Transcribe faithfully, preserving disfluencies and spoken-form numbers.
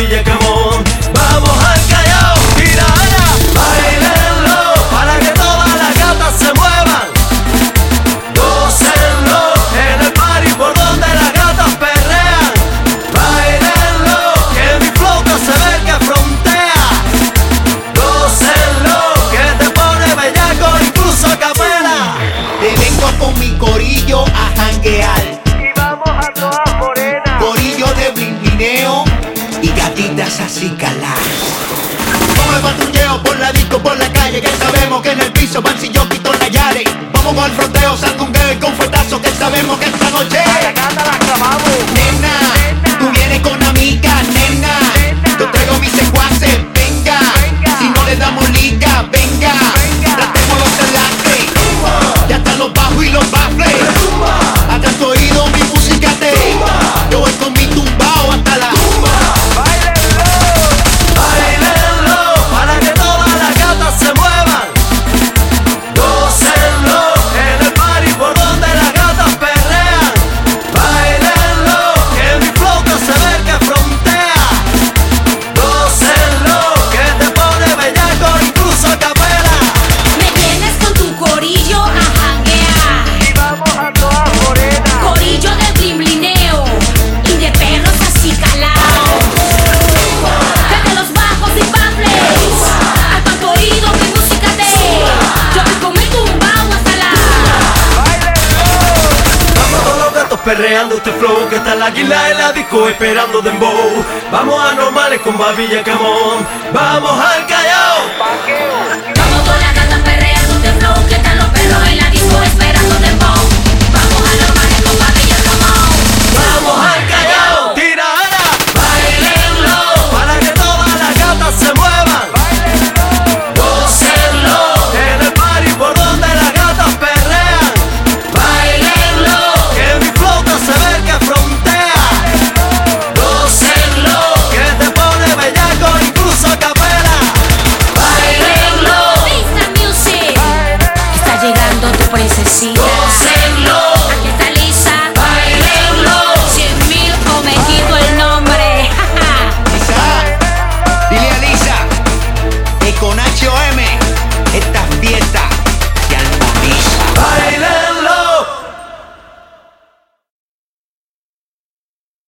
Villa Camón. Vamos al Callao, mira allá, bailenlo para que todas las gatas se muevan. Gócenlo en el party por donde las gatas perrean. Bailenlo que mi flota se ve que frontea. Gócenlo que te pone bellaco incluso a capela. Te vengo con mi corillo a janguear. Y vamos a todas morenas. Corillo de blimbineo y gatitas así calar. Vamos al patrulleo por la disco, por la calle, que sabemos que en el piso van si yo quito la llave. Vamos con el fronteo, sandungueo y con fuetazo, que sabemos que esta noche nena, tú vienes con amigas, nena, yo traigo mis secuaces, venga, si no le damos liga, venga, tratemos los enlaces, ya están los bajos y los baffles, hasta tu oído mi música te, yo voy con mi tumbao hasta la perreando este flow, que está la águila en la disco esperando dembow. Vamos a normales con Villa Camón. Vamos al Callao.